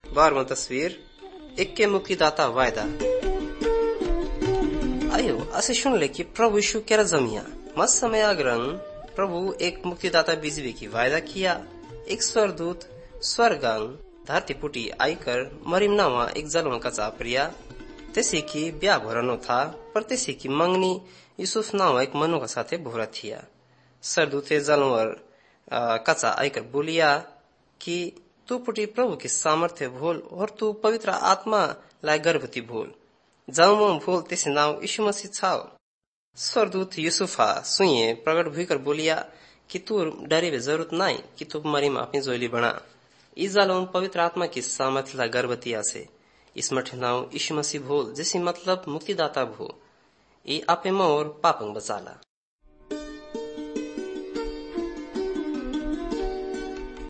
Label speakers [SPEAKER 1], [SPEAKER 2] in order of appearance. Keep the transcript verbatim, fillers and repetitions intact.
[SPEAKER 1] बारहवीं तस्वीर इक्के मुक्तिदाता वायदा। आयो असे सुनले कि प्रभु यीशु केरा जमिया मस समय आग्रह प्रभु एक मुक्तिदाता बीजवी की वायदा किया। एक स्वरदूत स्वर्गांग धरती पुटी आईकर मरिम नावा एक जलवा का चापरिया तेसी की ब्याह भरनो था, पर तेसी की मंगनी यूसुफ नावा एक मनु का साथे भोरा थिया। सरदूते जलवर कचा आईकर बोलिया कि तू पुटी प्रभु की सामर्थ्य भूल और तू पवित्र आत्मा लाय गर्भवती भूल जाऊ भूल तेसे नाव यीशु मसीह छाओ। स्वरदूत यूसुफा सुइए प्रकट भूकर बोलिया कि तू डरे जरूरत नहीं कि तू मरिम अपनी जोली बना। इस जालों पवित्र आत्मा की सामर्थ्य ला गर्भवती आसे इस मठ नाव यीशु मसीह भूल जैसी मतलब मुक्तिदाता भूल ये आपे मोर पापंग बचाला।